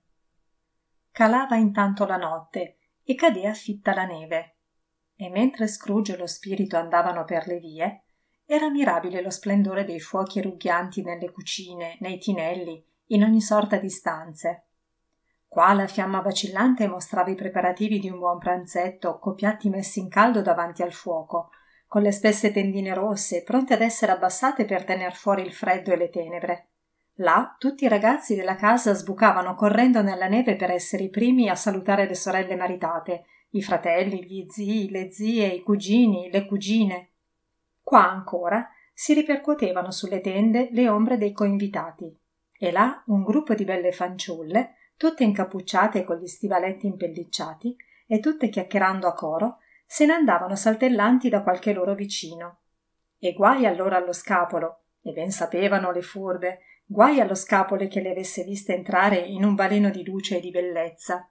Calava intanto la notte e cadea fitta la neve, e mentre Scrooge e lo spirito andavano per le vie, era mirabile lo splendore dei fuochi rugghianti nelle cucine, nei tinelli, in ogni sorta di stanze. Qua la fiamma vacillante mostrava i preparativi di un buon pranzetto, co' piatti messi in caldo davanti al fuoco, con le spesse tendine rosse, pronte ad essere abbassate per tener fuori il freddo e le tenebre. Là tutti i ragazzi della casa sbucavano correndo nella neve per essere i primi a salutare le sorelle maritate, i fratelli, gli zii, le zie, i cugini, le cugine. Qua ancora si ripercuotevano sulle tende le ombre dei coinvitati, e là un gruppo di belle fanciulle, tutte incappucciate con gli stivaletti impellicciati e tutte chiacchierando a coro, se ne andavano saltellanti da qualche loro vicino. E guai allora allo scapolo, e ben sapevano le furbe, guai allo scapolo che le avesse viste entrare in un baleno di luce e di bellezza.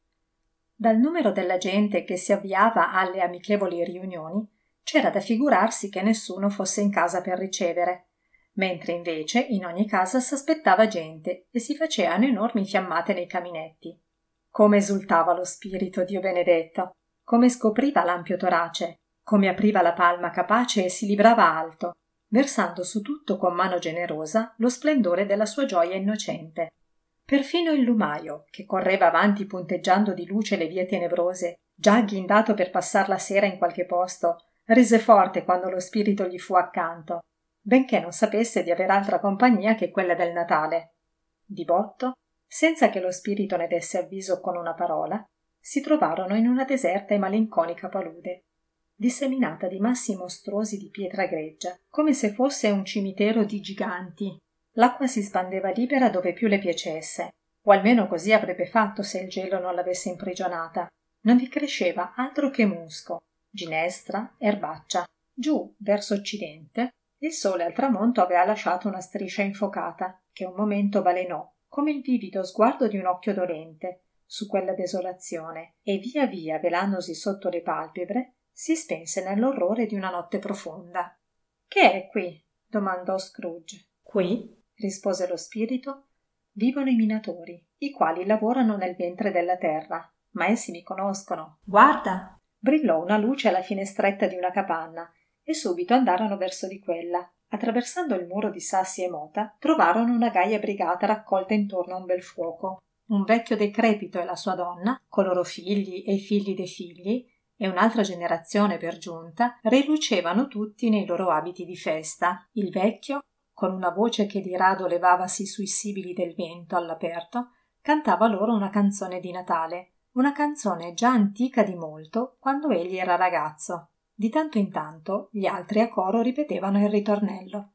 Dal numero della gente che si avviava alle amichevoli riunioni c'era da figurarsi che nessuno fosse in casa per ricevere, mentre invece in ogni casa s'aspettava gente e si facevano enormi fiammate nei caminetti. Come esultava lo spirito, Dio benedetto, come scopriva l'ampio torace, come apriva la palma capace e si librava alto, versando su tutto con mano generosa lo splendore della sua gioia innocente. Perfino il lumaio, che correva avanti punteggiando di luce le vie tenebrose, già agghindato per passar la sera in qualche posto, rise forte quando lo spirito gli fu accanto, benché non sapesse di aver altra compagnia che quella del Natale. Di botto, senza che lo spirito ne desse avviso con una parola, si trovarono in una deserta e malinconica palude, disseminata di massi mostruosi di pietra greggia, come se fosse un cimitero di giganti. L'acqua si spandeva libera dove più le piacesse, o almeno così avrebbe fatto se il gelo non l'avesse imprigionata. Non vi cresceva altro che musco, ginestra, erbaccia. Giù, verso occidente, il sole al tramonto aveva lasciato una striscia infocata, che un momento balenò, come il vivido sguardo di un occhio dolente, su quella desolazione, e via via velandosi sotto le palpebre, si spense nell'orrore di una notte profonda. «Che è qui?» domandò Scrooge. «Qui?» rispose lo spirito, «vivono i minatori, i quali lavorano nel ventre della terra, ma essi mi conoscono. Guarda!» Brillò una luce alla finestretta di una capanna, e subito andarono verso di quella. Attraversando il muro di sassi e mota, trovarono una gaia brigata raccolta intorno a un bel fuoco. Un vecchio decrepito e la sua donna, con loro figli e i figli dei figli, e un'altra generazione per giunta, rilucevano tutti nei loro abiti di festa. Il vecchio, con una voce che di rado levavasi sui sibili del vento all'aperto, cantava loro una canzone di Natale, una canzone già antica di molto quando egli era ragazzo. Di tanto in tanto gli altri a coro ripetevano il ritornello.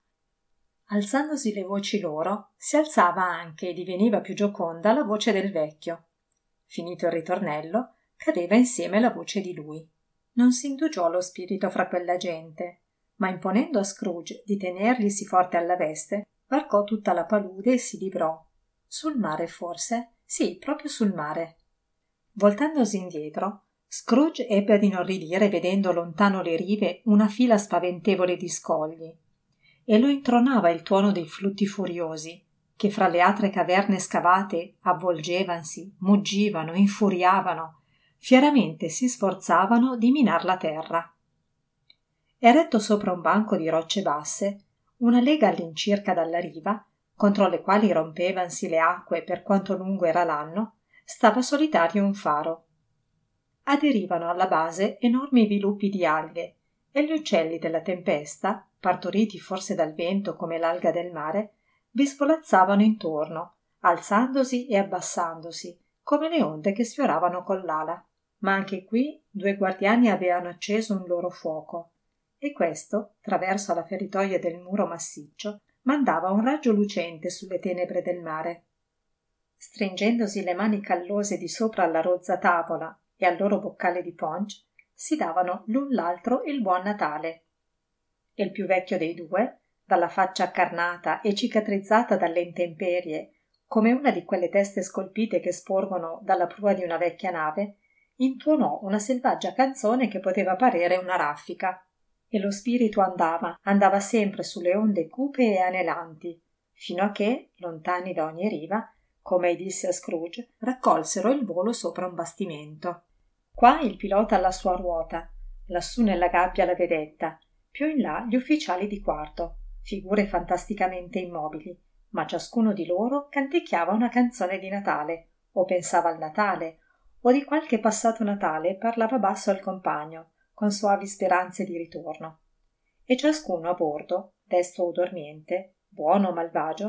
Alzandosi le voci loro, si alzava anche e diveniva più gioconda la voce del vecchio. Finito il ritornello, cadeva insieme la voce di lui. Non si indugiò lo spirito fra quella gente, ma imponendo a Scrooge di tenerglisi forte alla veste, varcò tutta la palude e si librò. Sul mare forse? Sì, proprio sul mare. Voltandosi indietro, Scrooge ebbe ad inorridire vedendo lontano le rive una fila spaventevole di scogli, e lo intronava il tuono dei flutti furiosi, che fra le atre caverne scavate avvolgevansi, muggivano, infuriavano, fieramente si sforzavano di minar la terra. Eretto sopra un banco di rocce basse, una lega all'incirca dalla riva, contro le quali rompevansi le acque per quanto lungo era l'anno, stava solitario un faro. Aderivano alla base enormi viluppi di alghe, e gli uccelli della tempesta, partoriti forse dal vento come l'alga del mare, vi svolazzavano intorno, alzandosi e abbassandosi, come le onde che sfioravano con l'ala. Ma anche qui due guardiani avevano acceso un loro fuoco, e questo, traverso la feritoia del muro massiccio, mandava un raggio lucente sulle tenebre del mare. Stringendosi le mani callose di sopra alla rozza tavola e al loro boccale di punch, si davano l'un l'altro il buon Natale. E il più vecchio dei due, dalla faccia accarnata e cicatrizzata dalle intemperie, come una di quelle teste scolpite che sporgono dalla prua di una vecchia nave, intuonò una selvaggia canzone che poteva parere una raffica. E lo spirito andava, andava sempre sulle onde cupe e anelanti, fino a che, lontani da ogni riva, come disse a Scrooge, raccolsero il volo sopra un bastimento. Qua il pilota alla sua ruota, lassù nella gabbia la vedetta, più in là gli ufficiali di quarto, figure fantasticamente immobili, ma ciascuno di loro canticchiava una canzone di Natale, o pensava al Natale, o di qualche passato Natale parlava basso al compagno, con soavi speranze di ritorno. E ciascuno a bordo, destro o dormiente, buono o malvagio,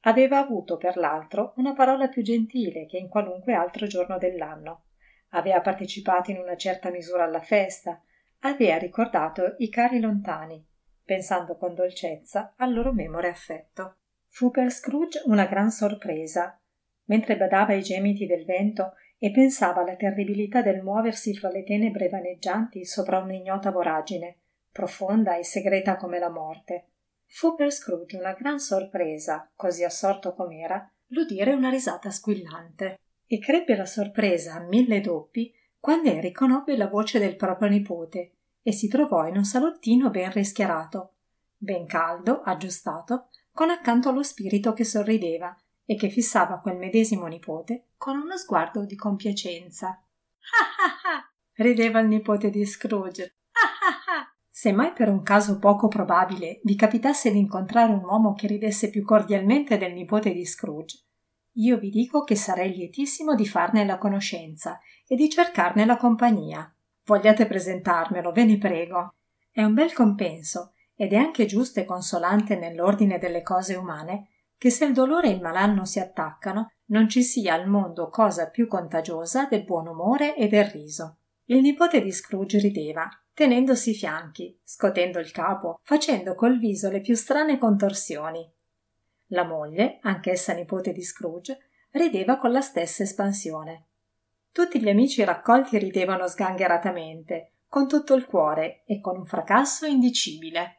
Aveva avuto per l'altro una parola più gentile che in qualunque altro giorno dell'anno. Aveva partecipato in una certa misura alla festa, aveva ricordato i cari lontani, pensando con dolcezza al loro memore affetto. Fu per Scrooge una gran sorpresa, mentre badava ai gemiti del vento e pensava alla terribilità del muoversi fra le tenebre vaneggianti sopra un'ignota voragine, profonda e segreta come la morte. Fu per Scrooge una gran sorpresa, così assorto com'era, l'udire una risata squillante, e crebbe la sorpresa a mille doppi quando riconobbe la voce del proprio nipote e si trovò in un salottino ben rischiarato, ben caldo, aggiustato, con accanto lo spirito che sorrideva e che fissava quel medesimo nipote con uno sguardo di compiacenza. Ah ah ah! Rideva il nipote di Scrooge. Ah ah ah! Se mai per un caso poco probabile vi capitasse di incontrare un uomo che ridesse più cordialmente del nipote di Scrooge, io vi dico che sarei lietissimo di farne la conoscenza e di cercarne la compagnia. Vogliate presentarmelo, ve ne prego. È un bel compenso ed è anche giusto e consolante nell'ordine delle cose umane che se il dolore e il malanno si attaccano non ci sia al mondo cosa più contagiosa del buon umore e del riso. Il nipote di Scrooge rideva, tenendosi i fianchi, scotendo il capo, facendo col viso le più strane contorsioni. La moglie, anch'essa nipote di Scrooge, rideva con la stessa espansione. Tutti gli amici raccolti ridevano sgangheratamente, con tutto il cuore e con un fracasso indicibile.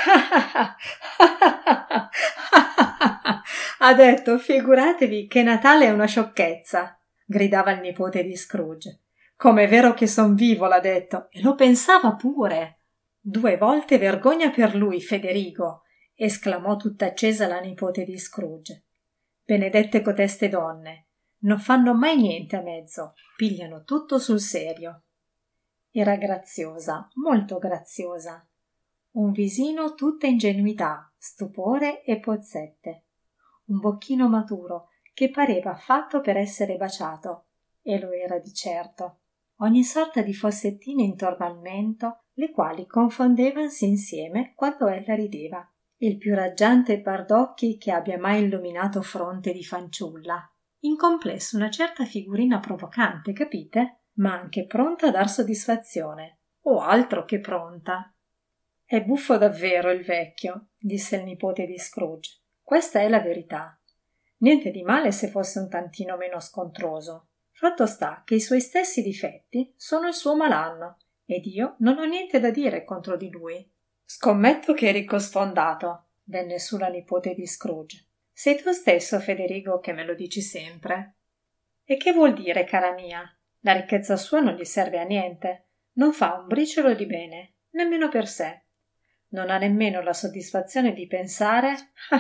Ha detto, figuratevi che Natale è una sciocchezza, gridava il nipote di Scrooge. Com'è vero che son vivo, l'ha detto, e lo pensava pure. Due volte vergogna per lui, Federigo, esclamò tutta accesa la nipote di Scrooge. Benedette coteste donne, non fanno mai niente a mezzo, pigliano tutto sul serio. Era graziosa, molto graziosa. Un visino tutta ingenuità, stupore e pozzette. Un bocchino maturo che pareva fatto per essere baciato, e lo era di certo. Ogni sorta di fossettine intorno al mento, le quali confondevansi insieme quando ella rideva. Il più raggiante par d'occhi che abbia mai illuminato fronte di fanciulla. In complesso una certa figurina provocante, capite? Ma anche pronta a dar soddisfazione. O altro che pronta. È buffo davvero il vecchio, disse il nipote di Scrooge. Questa è la verità. Niente di male se fosse un tantino meno scontroso. Fatto sta che i suoi stessi difetti sono il suo malanno, ed io non ho niente da dire contro di lui. Scommetto che è ricco sfondato, venne su la nipote di Scrooge. Sei tu stesso, Federigo, che me lo dici sempre. E che vuol dire, cara mia? La ricchezza sua non gli serve a niente. Non fa un briciolo di bene, nemmeno per sé. Non ha nemmeno la soddisfazione di pensare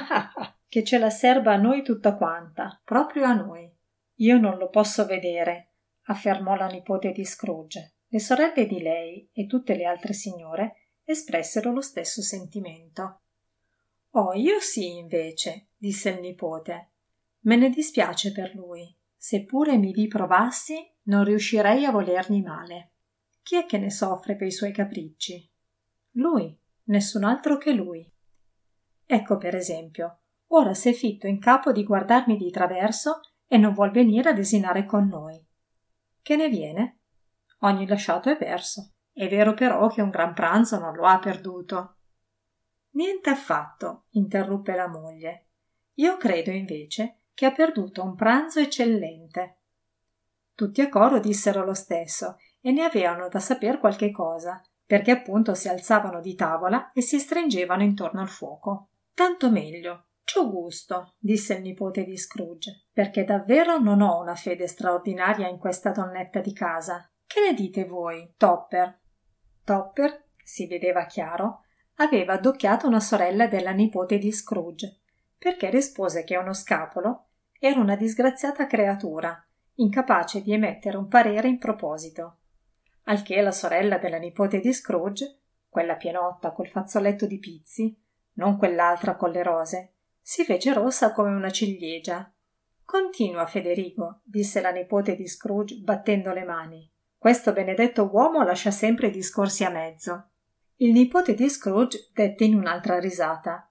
che ce la serba a noi tutta quanta, proprio a noi. Io non lo posso vedere, affermò la nipote di Scrooge. Le sorelle di lei e tutte le altre signore espressero lo stesso sentimento. Oh, io sì, invece, disse il nipote. Me ne dispiace per lui. Seppure mi vi provassi, non riuscirei a volergli male. Chi è che ne soffre per i suoi capricci? Lui, nessun altro che lui. Ecco, per esempio, ora s'è fitto in capo di guardarmi di traverso e non vuol venire a desinare con noi. Che ne viene? Ogni lasciato è perso. È vero però che un gran pranzo non lo ha perduto. Niente affatto, interruppe la moglie. Io credo invece che ha perduto un pranzo eccellente. Tutti a coro dissero lo stesso e ne avevano da saper qualche cosa, perché appunto si alzavano di tavola e si stringevano intorno al fuoco. Tanto meglio. C'ho gusto, disse il nipote di Scrooge, perché davvero non ho una fede straordinaria in questa donnetta di casa. Che ne dite voi, Topper? Topper, si vedeva chiaro, aveva addocchiato una sorella della nipote di Scrooge, perché rispose che uno scapolo era una disgraziata creatura, incapace di emettere un parere in proposito. Al che la sorella della nipote di Scrooge, quella pienotta col fazzoletto di pizzi, non quell'altra con le rose, si fece rossa come una ciliegia. Continua, Federigo, disse la nipote di Scrooge battendo le mani. Questo benedetto uomo lascia sempre i discorsi a mezzo. Il nipote di Scrooge dette in un'altra risata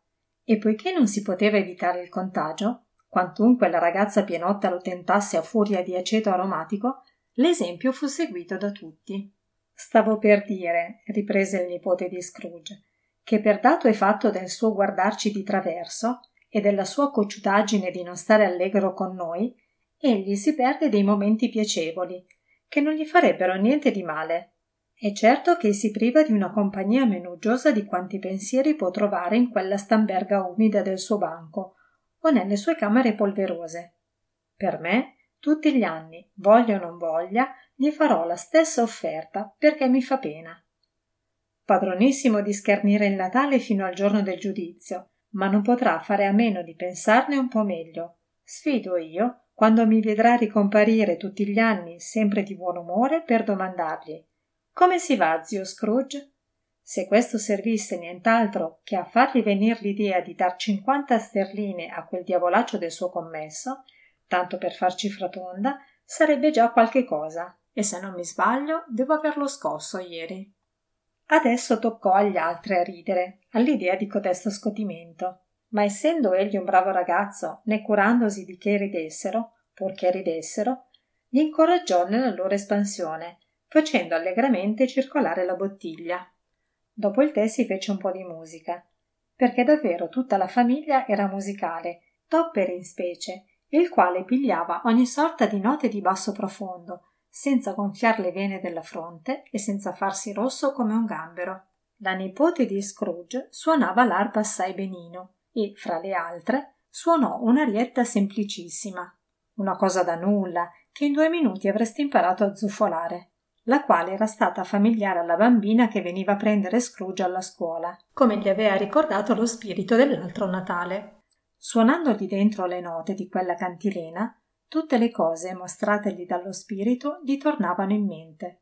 E poiché non si poteva evitare il contagio, quantunque la ragazza pienotta lo tentasse a furia di aceto aromatico, l'esempio fu seguito da tutti. Stavo per dire, riprese il nipote di Scrooge, che per dato e fatto del suo guardarci di traverso e della sua cocciutaggine di non stare allegro con noi, egli si perde dei momenti piacevoli, che non gli farebbero niente di male. È certo che si priva di una compagnia meno uggiosa di quanti pensieri può trovare in quella stamberga umida del suo banco o nelle sue camere polverose. Per me, tutti gli anni, voglia o non voglia, gli farò la stessa offerta perché mi fa pena. Padronissimo di schernire il Natale fino al giorno del giudizio, ma non potrà fare a meno di pensarne un po' meglio. Sfido io, quando mi vedrà ricomparire tutti gli anni sempre di buon umore, per domandargli: come si va, zio Scrooge? Se questo servisse nient'altro che a fargli venir l'idea di dar cinquanta sterline a quel diavolaccio del suo commesso, tanto per far cifra tonda, sarebbe già qualche cosa, e se non mi sbaglio devo averlo scosso ieri. Adesso toccò agli altri a ridere all'idea di codesto scotimento, ma essendo egli un bravo ragazzo, né curandosi di che ridessero, purché ridessero, li incoraggiò nella loro espansione, facendo allegramente circolare la bottiglia. Dopo il tè si fece un po' di musica, perché davvero tutta la famiglia era musicale, Topper in specie, il quale pigliava ogni sorta di note di basso profondo, senza gonfiar le vene della fronte e senza farsi rosso come un gambero. La nipote di Scrooge suonava l'arpa assai benino e, fra le altre, suonò un'arietta semplicissima, una cosa da nulla, che in due minuti avresti imparato a zuffolare, la quale era stata familiare alla bambina che veniva a prendere Scrooge alla scuola, come gli aveva ricordato lo spirito dell'altro Natale. Suonandogli dentro le note di quella cantilena, tutte le cose mostrategli dallo spirito gli tornavano in mente.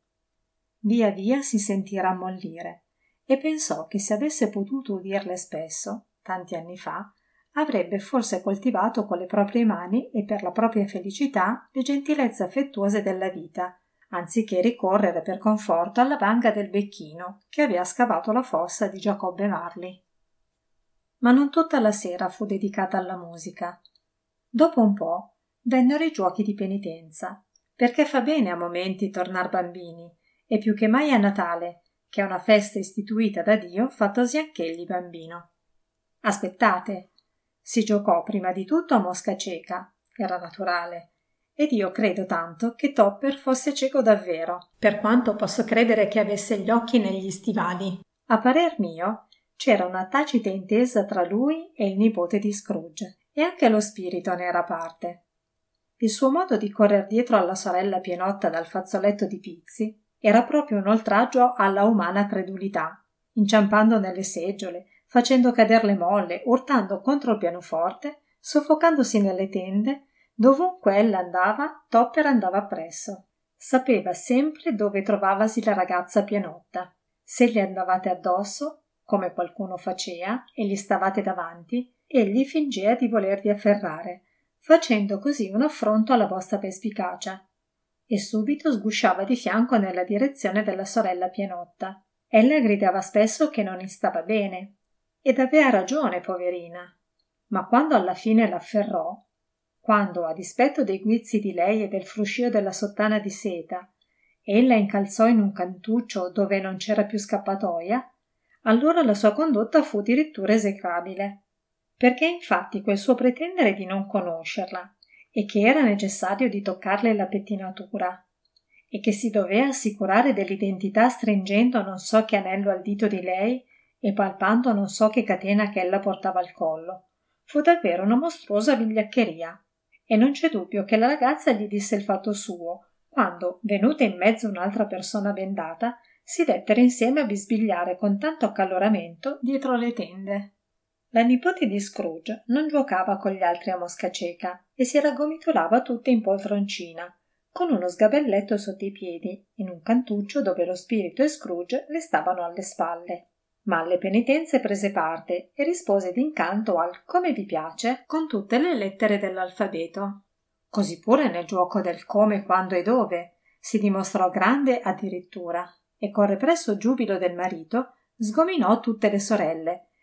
Via via si sentì rammollire e pensò che se avesse potuto udirle spesso, tanti anni fa, avrebbe forse coltivato con le proprie mani e per la propria felicità le gentilezze affettuose della vita, anziché ricorrere per conforto alla banca del becchino che aveva scavato la fossa di Giacobbe Marley. Ma non tutta la sera fu dedicata alla musica. Dopo un po' vennero i giochi di penitenza, perché fa bene a momenti tornar bambini, e più che mai a Natale, che è una festa istituita da Dio fattosi anch'egli bambino. Aspettate! Si giocò prima di tutto a mosca cieca, era naturale, ed io credo tanto che Topper fosse cieco davvero, per quanto posso credere che avesse gli occhi negli stivali. A parer mio, c'era una tacita intesa tra lui e il nipote di Scrooge, e anche lo spirito ne era parte. Il suo modo di correr dietro alla sorella pienotta dal fazzoletto di pizzi era proprio un oltraggio alla umana credulità, inciampando nelle seggiole, facendo cader le molle, urtando contro il pianoforte, soffocandosi nelle tende. Dovunque ella andava, Topper andava appresso. Sapeva sempre dove trovavasi la ragazza pienotta. Se gli andavate addosso, come qualcuno facea, e gli stavate davanti, egli fingeva di volervi afferrare, facendo così un affronto alla vostra perspicacia, e subito sgusciava di fianco nella direzione della sorella pienotta. Ella gridava spesso che non gli stava bene, ed aveva ragione, poverina. Ma quando alla fine l'afferrò, quando, a dispetto dei guizzi di lei e del fruscio della sottana di seta, ella incalzò in un cantuccio dove non c'era più scappatoia, allora la sua condotta fu addirittura esecrabile, perché infatti quel suo pretendere di non conoscerla e che era necessario di toccarle la pettinatura e che si doveva assicurare dell'identità stringendo non so che anello al dito di lei e palpando non so che catena che ella portava al collo, fu davvero una mostruosa vigliaccheria. E non c'è dubbio che la ragazza gli disse il fatto suo, quando, venuta in mezzo un'altra persona bendata, si dettero insieme a bisbigliare con tanto accaloramento dietro le tende. La nipote di Scrooge non giocava con gli altri a mosca cieca e si raggomitolava tutta in poltroncina, con uno sgabelletto sotto i piedi, in un cantuccio dove lo spirito e Scrooge le stavano alle spalle. Ma alle penitenze prese parte e rispose d'incanto al come vi piace con tutte le lettere dell'alfabeto. Così pure nel giuoco del come, quando e dove si dimostrò grande addirittura e col represso giubilo del marito sgominò tutte le sorelle,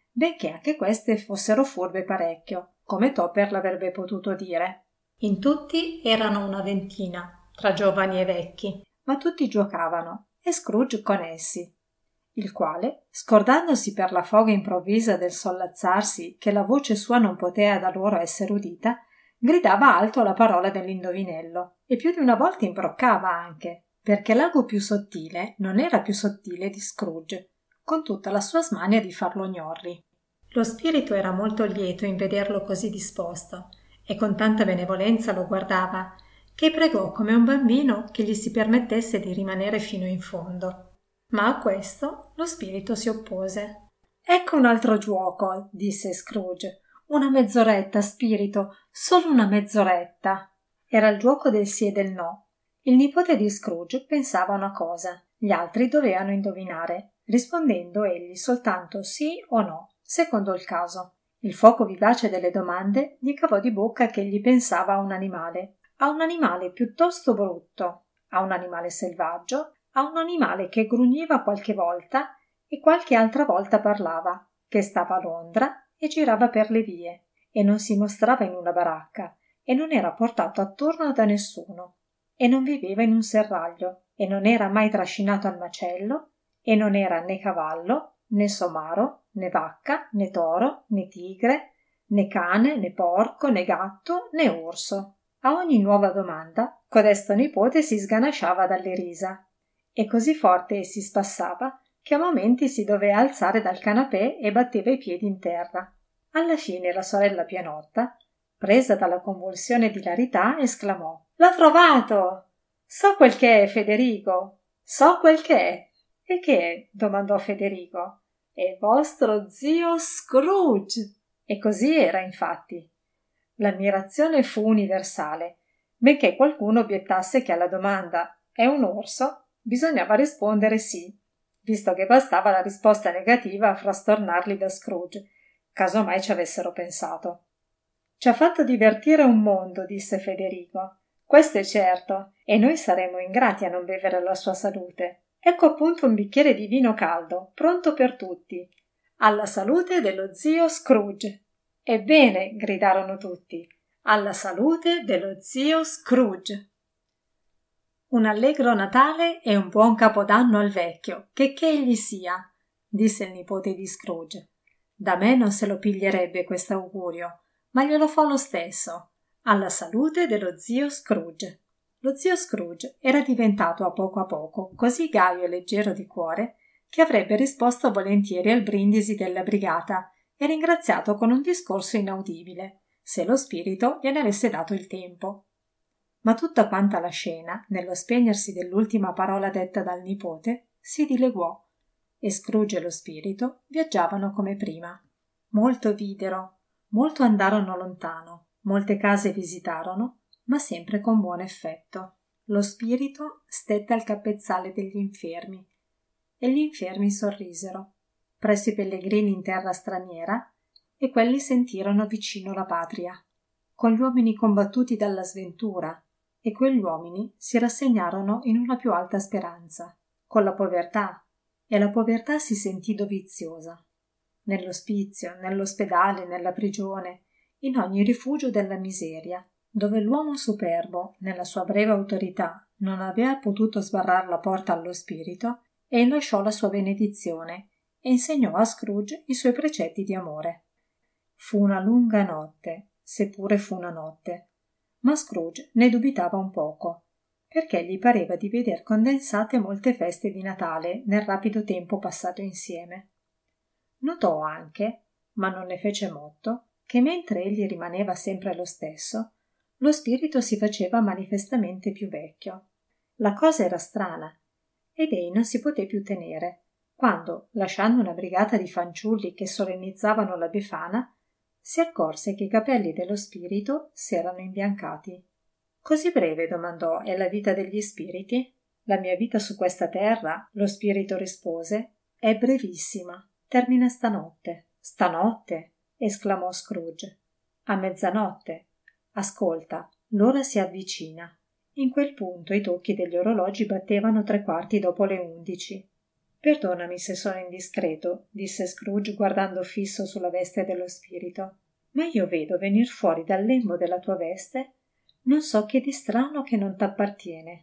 benché anche queste fossero furbe parecchio, come Topper l'avrebbe potuto dire. In tutti erano una ventina, tra giovani e vecchi, ma tutti giocavano, e Scrooge con essi, il quale, scordandosi per la foga improvvisa del sollazzarsi che la voce sua non potea da loro essere udita, gridava alto la parola dell'indovinello, e più di una volta imbroccava anche, perché l'ago più sottile non era più sottile di Scrooge, con tutta la sua smania di farlo gnorri. Lo spirito era molto lieto in vederlo così disposto, e con tanta benevolenza lo guardava, che pregò come un bambino che gli si permettesse di rimanere fino in fondo. Ma a questo lo spirito si oppose. «Ecco un altro giuoco», disse Scrooge. «Una mezz'oretta, spirito, solo una mezz'oretta». Era il giuoco del sì e del no. Il nipote di Scrooge pensava una cosa, gli altri dovevano indovinare, rispondendo egli soltanto sì o no, secondo il caso. Il fuoco vivace delle domande gli cavò di bocca che egli pensava a un animale, a un animale piuttosto brutto, a un animale selvaggio, a un animale che grugniva qualche volta e qualche altra volta parlava, che stava a Londra e girava per le vie, e non si mostrava in una baracca, e non era portato attorno da nessuno, e non viveva in un serraglio, e non era mai trascinato al macello, e non era né cavallo, né somaro, né vacca, né toro, né tigre, né cane, né porco, né gatto, né orso. A ogni nuova domanda, codesto nipote si sganasciava dalle risa, e così forte si spassava che a momenti si doveva alzare dal canapè e batteva i piedi in terra. Alla fine la sorella Pianotta, presa dalla convulsione di ilarità, esclamò: «L'ho trovato! So quel che è, Federico! So quel che è!» «E che è?» domandò Federico. «È vostro zio Scrooge!» E così era, infatti. L'ammirazione fu universale, benché qualcuno obiettasse che alla domanda «È un orso?» bisognava rispondere sì, visto che bastava la risposta negativa a frastornarli da Scrooge, caso mai ci avessero pensato. «Ci ha fatto divertire un mondo», disse Federico. «Questo è certo, e noi saremo ingrati a non bevere la sua salute. Ecco appunto un bicchiere di vino caldo, pronto per tutti. Alla salute dello zio Scrooge!» «Ebbene!» gridarono tutti. «Alla salute dello zio Scrooge!» «Un allegro Natale e un buon Capodanno al vecchio, che che egli sia», disse il nipote di Scrooge. «Da me non se lo piglierebbe quest'augurio, ma glielo fo lo stesso. Alla salute dello zio Scrooge». Lo zio Scrooge era diventato a poco a poco così gaio e leggero di cuore che avrebbe risposto volentieri al brindisi della brigata e ringraziato con un discorso inaudibile, se lo spirito gliene avesse dato il tempo. Ma tutta quanta la scena, nello spegnersi dell'ultima parola detta dal nipote, si dileguò, e Scrooge e lo spirito viaggiavano come prima. Molto videro, molto andarono lontano, molte case visitarono, ma sempre con buon effetto. Lo spirito stette al capezzale degli infermi, e gli infermi sorrisero, presso i pellegrini in terra straniera, e quelli sentirono vicino la patria, con gli uomini combattuti dalla sventura, e quegli uomini si rassegnarono in una più alta speranza, con la povertà, e la povertà si sentì doviziosa. Nell'ospizio, nell'ospedale, nella prigione, in ogni rifugio della miseria, dove l'uomo superbo, nella sua breve autorità, non aveva potuto sbarrar la porta allo spirito, e lasciò la sua benedizione e insegnò a Scrooge i suoi precetti di amore. Fu una lunga notte, seppure fu una notte, ma Scrooge ne dubitava un poco, perché gli pareva di veder condensate molte feste di Natale nel rapido tempo passato insieme. Notò anche, ma non ne fece motto, che mentre egli rimaneva sempre lo stesso, lo spirito si faceva manifestamente più vecchio. La cosa era strana, ed ei non si poté più tenere, quando, lasciando una brigata di fanciulli che solennizzavano la Befana, si accorse che i capelli dello spirito s'erano imbiancati. «Così breve?» domandò. «È la vita degli spiriti?» «La mia vita su questa terra», lo spirito rispose, «è brevissima. Termina stanotte». «Stanotte?» esclamò Scrooge. «A mezzanotte. Ascolta, l'ora si avvicina». In quel punto i tocchi degli orologi battevano tre quarti dopo le undici. Perdonami se sono indiscreto, disse Scrooge guardando fisso sulla veste dello spirito, ma io vedo venir fuori dal lembo della tua veste non so che di strano che non t'appartiene.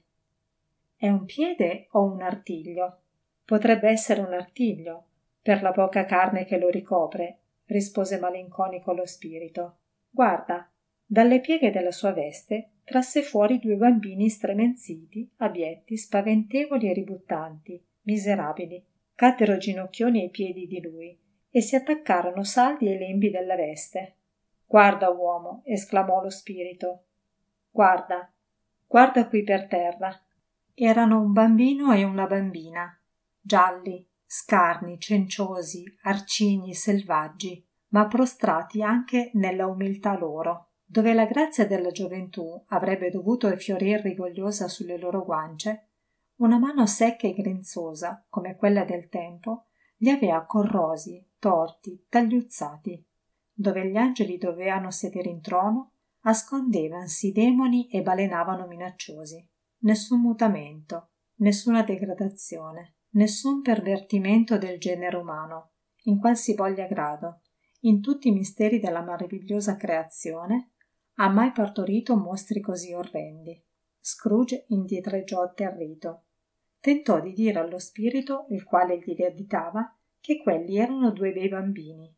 È un piede o un artiglio? Potrebbe essere un artiglio, per la poca carne che lo ricopre, rispose malinconico lo spirito. Guarda, dalle pieghe della sua veste trasse fuori due bambini stremenziti, abietti, spaventevoli e ributtanti, miserabili. Caddero ginocchioni ai piedi di lui e si attaccarono saldi ai lembi della veste. Guarda, uomo, esclamò lo spirito. Guarda, guarda qui per terra. Erano un bambino e una bambina, gialli, scarni, cenciosi, arcigni, selvaggi, ma prostrati anche nella umiltà loro. Dove la grazia della gioventù avrebbe dovuto fiorir rigogliosa sulle loro guance, una mano secca e grinzosa, come quella del tempo, li aveva corrosi, torti, tagliuzzati. Dove gli angeli dovevano sedere in trono, ascondevansi demoni e balenavano minacciosi. Nessun mutamento, nessuna degradazione, nessun pervertimento del genere umano, in qualsivoglia grado, in tutti i misteri della meravigliosa creazione, ha mai partorito mostri così orrendi. Scrooge indietreggiò atterrito. Tentò di dire allo spirito, il quale gli additava, che quelli erano due bei bambini.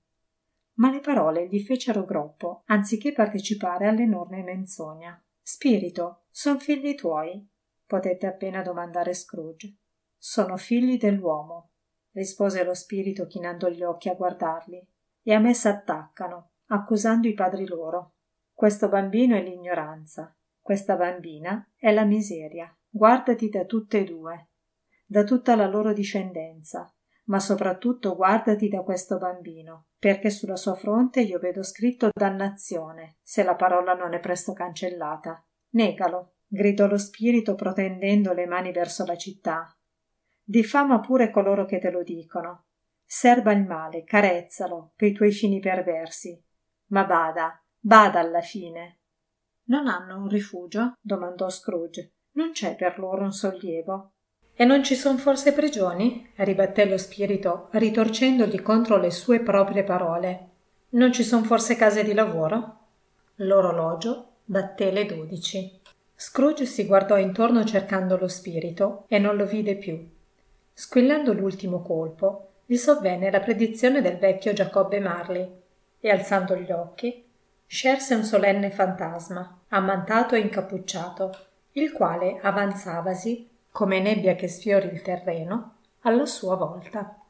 Ma le parole gli fecero groppo, anziché partecipare all'enorme menzogna. «Spirito, son figli tuoi?» potette appena domandare Scrooge. «Sono figli dell'uomo», rispose lo spirito chinando gli occhi a guardarli, «e a me s'attaccano, accusando i padri loro. Questo bambino è l'ignoranza, questa bambina è la miseria. Guardati da tutte e due, da tutta la loro discendenza, ma soprattutto guardati da questo bambino, perché sulla sua fronte io vedo scritto dannazione, se la parola non è presto cancellata. Negalo», gridò lo spirito protendendo le mani verso la città. «Diffama pure coloro che te lo dicono. Serba il male, carezzalo, pei tuoi fini perversi. Ma bada, bada alla fine». «Non hanno un rifugio?» domandò Scrooge. «Non c'è per loro un sollievo?» «E non ci son forse prigioni?» ribatté lo spirito, ritorcendogli contro le sue proprie parole. «Non ci son forse case di lavoro?» L'orologio batté le dodici. Scrooge si guardò intorno cercando lo spirito e non lo vide più. Squillando l'ultimo colpo, gli sovvenne la predizione del vecchio Giacobbe Marley e, alzando gli occhi, scerse un solenne fantasma, ammantato e incappucciato, il quale avanzavasi, come nebbia che sfiori il terreno, alla sua volta.